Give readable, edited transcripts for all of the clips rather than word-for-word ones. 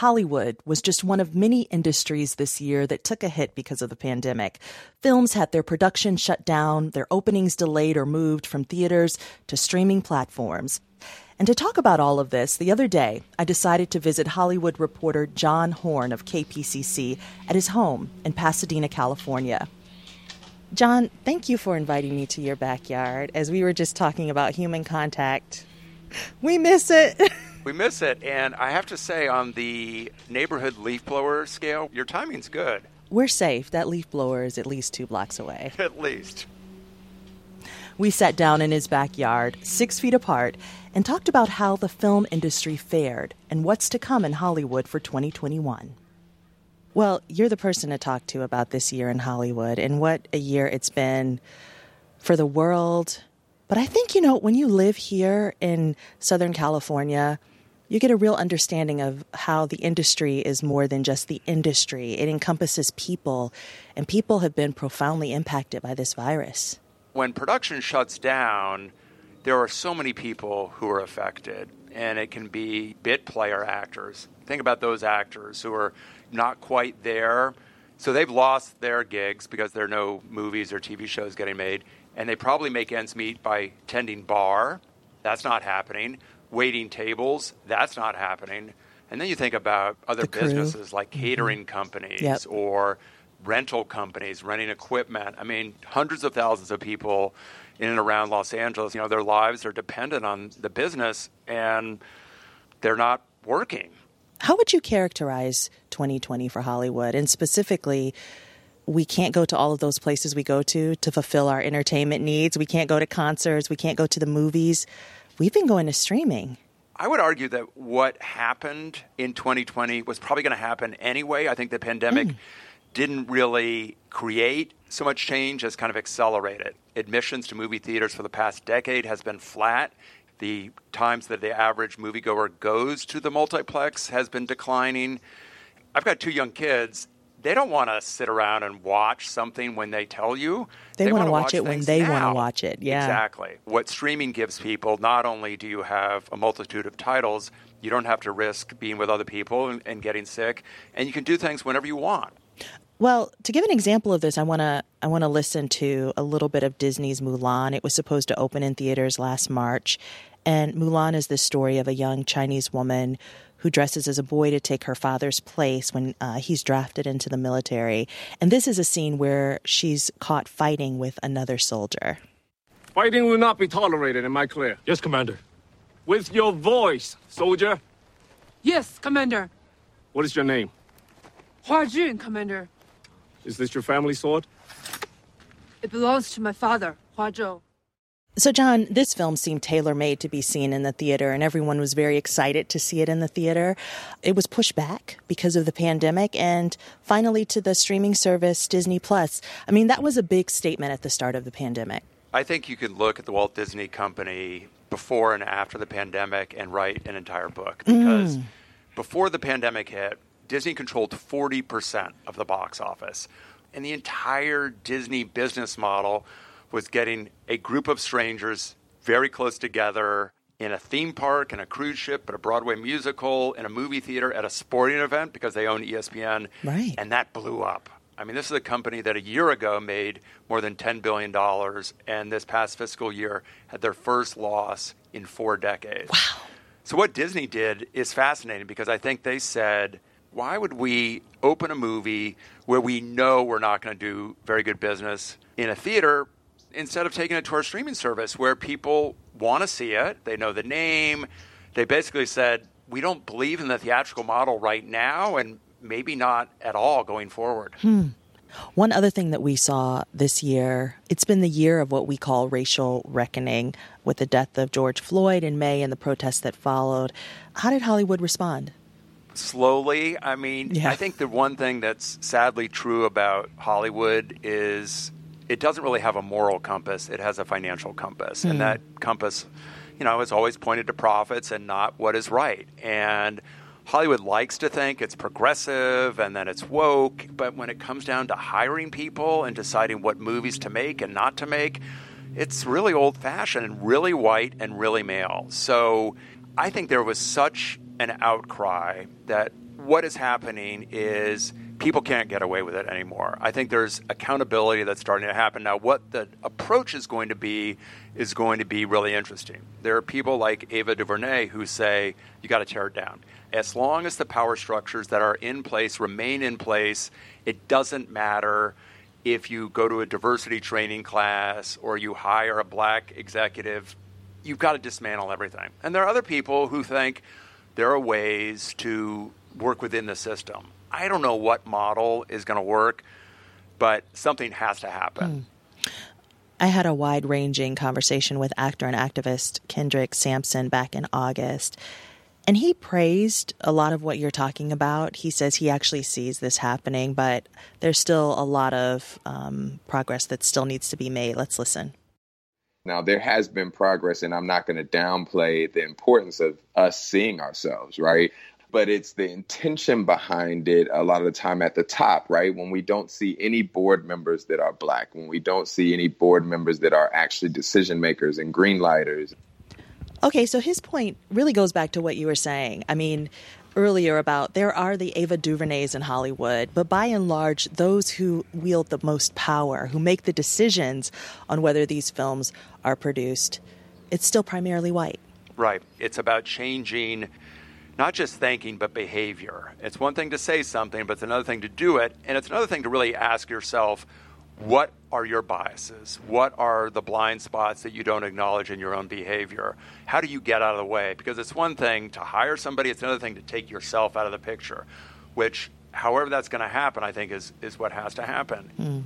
Hollywood was just one of many industries this year that took a hit because of the pandemic. Films had their production shut down, their openings delayed or moved from theaters to streaming platforms. And to talk about all of this, the other day, I decided to visit Hollywood reporter John Horn of KPCC at his home in Pasadena, California. John, thank you for inviting me to your backyard. As we were just talking about human contact, we miss it. We miss it, and I have to say, on the neighborhood leaf blower scale, your timing's good. We're safe. That leaf blower is at least 2 blocks away. At least. We sat down in his backyard, 6 feet apart, and talked about how the film industry fared and what's to come in Hollywood for 2021. Well, you're the person to talk to about this year in Hollywood and what a year it's been for the world. But I think, when you live here in Southern California, you get a real understanding of how the industry is more than just the industry. It encompasses people, and people have been profoundly impacted by this virus. When production shuts down, there are so many people who are affected, and it can be bit player actors. Think about those actors who are not quite there. So they've lost their gigs because there are no movies or TV shows getting made, and they probably make ends meet by tending bar. That's not happening. Waiting tables, that's not happening. And then you think about other businesses like catering companies or rental companies, renting equipment. I mean, hundreds of thousands of people in and around Los Angeles, their lives are dependent on the business, and they're not working. How would you characterize 2020 for Hollywood? And specifically, we can't go to all of those places we go to fulfill our entertainment needs. We can't go to concerts. We can't go to the movies. We've been going to streaming. I would argue that what happened in 2020 was probably going to happen anyway. I think the pandemic didn't really create so much change as kind of accelerate it. Admissions to movie theaters for the past decade has been flat. The times that the average moviegoer goes to the multiplex has been declining. I've got 2 young kids. They don't want to sit around and watch something when they tell you. They want to watch it when they want to watch it. Yeah. Exactly. What streaming gives people, not only do you have a multitude of titles, you don't have to risk being with other people and getting sick, and you can do things whenever you want. Well, to give an example of this, I want to listen to a little bit of Disney's Mulan. It was supposed to open in theaters last March, and Mulan is the story of a young Chinese woman who dresses as a boy to take her father's place when he's drafted into the military. And this is a scene where she's caught fighting with another soldier. Fighting will not be tolerated, am I clear? Yes, Commander. With your voice, soldier. Yes, Commander. What is your name? Hua Jun, Commander. Is this your family sword? It belongs to my father, Hua Zhou. So, John, this film seemed tailor-made to be seen in the theater, and everyone was very excited to see it in the theater. It was pushed back because of the pandemic, and finally to the streaming service, Disney+. I mean, that was a big statement at the start of the pandemic. I think you could look at the Walt Disney Company before and after the pandemic and write an entire book. Because before the pandemic hit, Disney controlled 40% of the box office. And the entire Disney business model was getting a group of strangers very close together in a theme park, in a cruise ship, at a Broadway musical, in a movie theater, at a sporting event because they own ESPN. Right. And that blew up. I mean, this is a company that a year ago made more than $10 billion, and this past fiscal year had their first loss in 4 decades. Wow. So what Disney did is fascinating because I think they said, why would we open a movie where we know we're not going to do very good business in a theater instead of taking it to our streaming service where people want to see it, they know the name. They basically said, we don't believe in the theatrical model right now and maybe not at all going forward. One other thing that we saw this year, it's been the year of what we call racial reckoning with the death of George Floyd in May and the protests that followed. How did Hollywood respond? Slowly. I mean, I think the one thing that's sadly true about Hollywood is it doesn't really have a moral compass. It has a financial compass. And that compass, is always pointed to profits and not what is right. And Hollywood likes to think it's progressive and that it's woke. But when it comes down to hiring people and deciding what movies to make and not to make, it's really old-fashioned and really white and really male. So I think there was such an outcry that what is happening is people can't get away with it anymore. I think there's accountability that's starting to happen. Now, what the approach is going to be really interesting. There are people like Ava DuVernay who say, you got to tear it down. As long as the power structures that are in place remain in place, it doesn't matter if you go to a diversity training class or you hire a black executive. You've got to dismantle everything. And there are other people who think there are ways to work within the system. I don't know what model is going to work, but something has to happen. I had a wide-ranging conversation with actor and activist Kendrick Sampson back in August, and he praised a lot of what you're talking about. He says he actually sees this happening, but there's still a lot of progress that still needs to be made. Let's listen. Now, there has been progress, and I'm not going to downplay the importance of us seeing ourselves, right? But it's the intention behind it a lot of the time at the top, right? When we don't see any board members that are black, when we don't see any board members that are actually decision makers and green lighters. Okay, so his point really goes back to what you were saying. I mean, earlier about there are the Ava DuVernays in Hollywood, but by and large, those who wield the most power, who make the decisions on whether these films are produced, it's still primarily white. Right. It's about changing not just thinking, but behavior. It's one thing to say something, but it's another thing to do it. And it's another thing to really ask yourself, what are your biases? What are the blind spots that you don't acknowledge in your own behavior? How do you get out of the way? Because it's one thing to hire somebody, it's another thing to take yourself out of the picture, which, however that's going to happen, I think is what has to happen.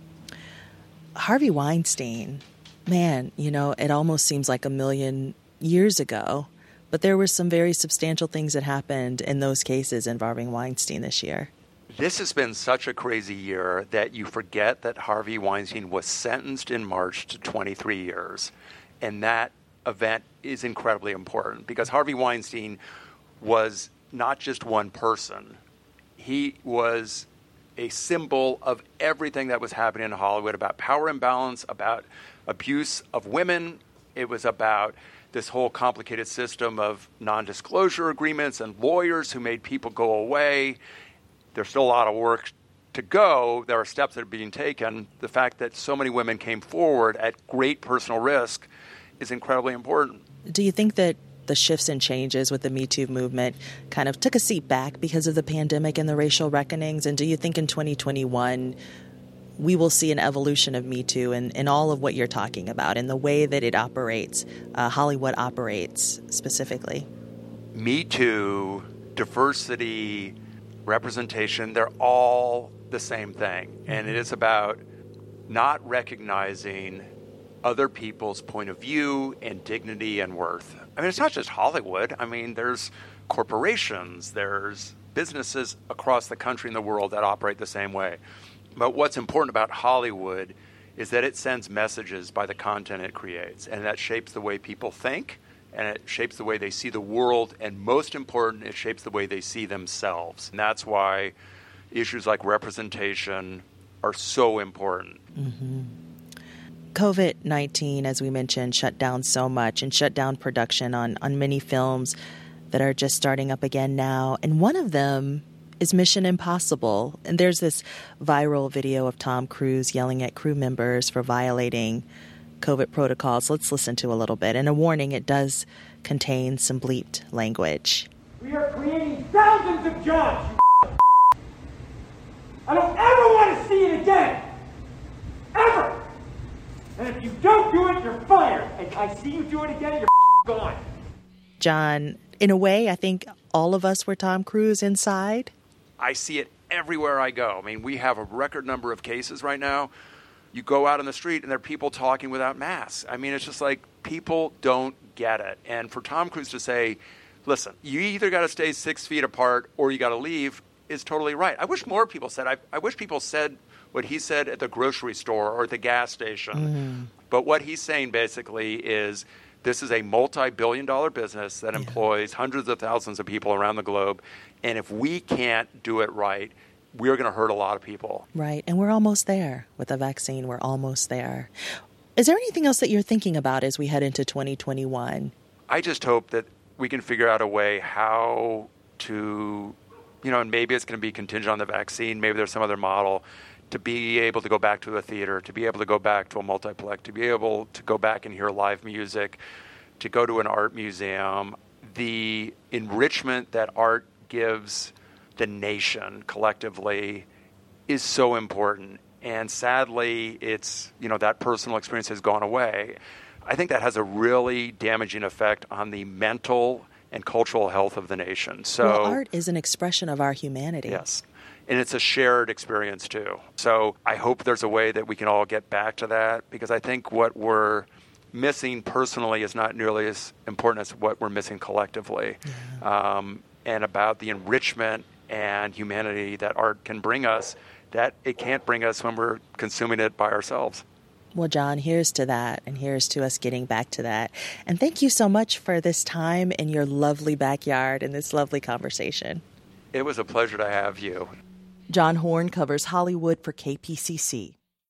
Harvey Weinstein, man, it almost seems like a million years ago, but there were some very substantial things that happened in those cases involving Weinstein this year. This has been such a crazy year that you forget that Harvey Weinstein was sentenced in March to 23 years. And that event is incredibly important because Harvey Weinstein was not just one person. He was a symbol of everything that was happening in Hollywood about power imbalance, about abuse of women. It was about this whole complicated system of non-disclosure agreements and lawyers who made people go away. There's still a lot of work to go. There are steps that are being taken. The fact that so many women came forward at great personal risk is incredibly important. Do you think that the shifts and changes with the Me Too movement kind of took a seat back because of the pandemic and the racial reckonings? And do you think in 2021 we will see an evolution of Me Too in all of what you're talking about, in the way that it operates, Hollywood operates specifically? Me Too, diversity, representation, they're all the same thing. And it is about not recognizing other people's point of view and dignity and worth. I mean, it's not just Hollywood. I mean, there's corporations, there's businesses across the country and the world that operate the same way. But what's important about Hollywood is that it sends messages by the content it creates, and that shapes the way people think, and it shapes the way they see the world, and most important, it shapes the way they see themselves. And that's why issues like representation are so important. Mm-hmm. COVID-19, as we mentioned, shut down so much and shut down production on many films that are just starting up again now. And one of them is Mission Impossible. And there's this viral video of Tom Cruise yelling at crew members for violating COVID protocols. Let's listen to a little bit. And a warning, it does contain some bleeped language. We are creating thousands of jobs, you I don't ever want to see it again. Ever. And if you don't do it, you're fired. And I see you do it again, you're gone. John, in a way, I think all of us were Tom Cruise inside. I see it everywhere I go. I mean, we have a record number of cases right now. You go out on the street and there are people talking without masks. I mean, it's just like people don't get it. And for Tom Cruise to say, listen, you either got to stay 6 feet apart or you got to leave is totally right. I wish more people said, I wish people said what he said at the grocery store or at the gas station. Mm-hmm. But what he's saying basically is this is a multi-billion-dollar business that employs hundreds of thousands of people around the globe. And if we can't do it right, we're going to hurt a lot of people. Right. And we're almost there with the vaccine. We're almost there. Is there anything else that you're thinking about as we head into 2021? I just hope that we can figure out a way how to, and maybe it's going to be contingent on the vaccine. Maybe there's some other model to be able to go back to a theater, to be able to go back to a multiplex, to be able to go back and hear live music, to go to an art museum. The enrichment that art gives the nation collectively is so important. And sadly, it's, that personal experience has gone away. I think that has a really damaging effect on the mental and cultural health of the nation. So art is an expression of our humanity. Yes. And it's a shared experience, too. So I hope there's a way that we can all get back to that, because I think what we're missing personally is not nearly as important as what we're missing collectively. Yeah. And about the enrichment and humanity that art can bring us, that it can't bring us when we're consuming it by ourselves. Well, John, here's to that, and here's to us getting back to that. And thank you so much for this time in your lovely backyard and this lovely conversation. It was a pleasure to have you. John Horn covers Hollywood for KPCC.